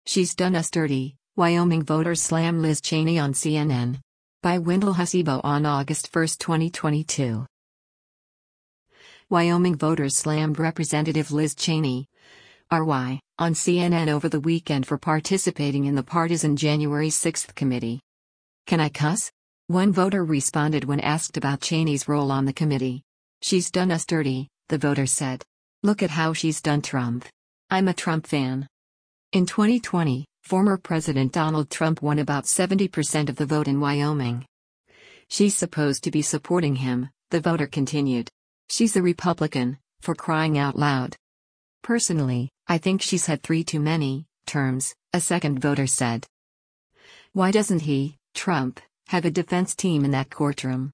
She's Done Us Dirty, Wyoming Voters Slam Liz Cheney on CNN. By Wendell Hussebo on August 1, 2022. Wyoming voters slammed Representative Liz Cheney, RY, on CNN over the weekend for participating in the partisan January 6th committee. "Can I cuss?" one voter responded when asked about Cheney's role on the committee. "She's done us dirty," the voter said. "Look at how she's done Trump. I'm a Trump fan." In 2020, former President Donald Trump won about 70% of the vote in Wyoming. "She's supposed to be supporting him," the voter continued. "She's a Republican, for crying out loud." "Personally, I think she's had 3 too many terms," a second voter said. "Why doesn't he, Trump, have a defense team in that courtroom?"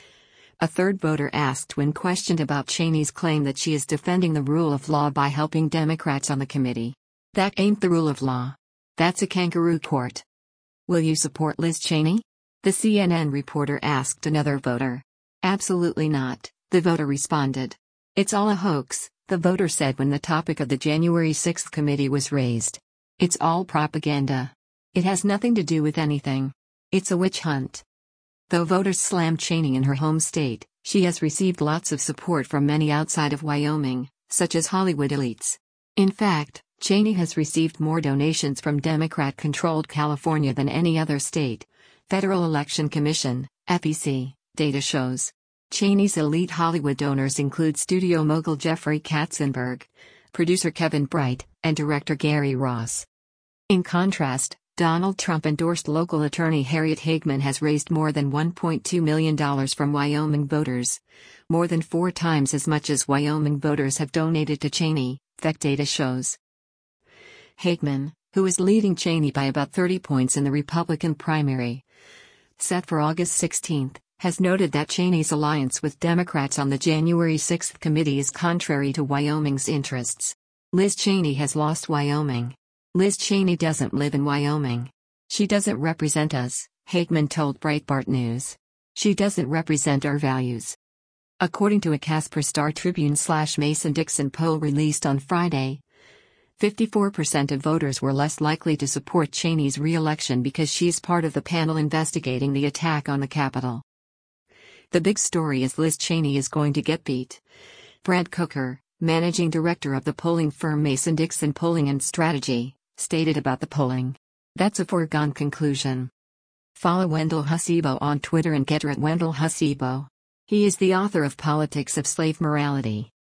A third voter asked when questioned about Cheney's claim that she is defending the rule of law by helping Democrats on the committee. "That ain't the rule of law. That's a kangaroo court." "Will you support Liz Cheney?" the CNN reporter asked another voter. "Absolutely not," the voter responded. "It's all a hoax," the voter said when the topic of the January 6th committee was raised. "It's all propaganda. It has nothing to do with anything. It's a witch hunt." Though voters slammed Cheney in her home state, she has received lots of support from many outside of Wyoming, such as Hollywood elites. In fact, Cheney has received more donations from Democrat-controlled California than any other state. Federal Election Commission, FEC, data shows. Cheney's elite Hollywood donors include studio mogul Jeffrey Katzenberg, producer Kevin Bright, and director Gary Ross. In contrast, Donald Trump-endorsed local attorney Harriet Hageman has raised more than $1.2 million from Wyoming voters, more than 4 times as much as Wyoming voters have donated to Cheney, FEC data shows. Hageman, who is leading Cheney by about 30 points in the Republican primary, set for August 16, has noted that Cheney's alliance with Democrats on the January 6th committee is contrary to Wyoming's interests. "Liz Cheney has lost Wyoming. Liz Cheney doesn't live in Wyoming. She doesn't represent us," Hageman told Breitbart News. "She doesn't represent our values." According to a Casper Star Tribune/Mason-Dixon poll released on Friday, 54% of voters were less likely to support Cheney's re-election because she's part of the panel investigating the attack on the Capitol. "The big story is Liz Cheney is going to get beat," Brad Cooker, managing director of the polling firm Mason-Dixon Polling and Strategy, stated about the polling. "That's a foregone conclusion." Follow Wendell Hussebo on Twitter and get her at Wendell Hussebo. He is the author of Politics of Slave Morality.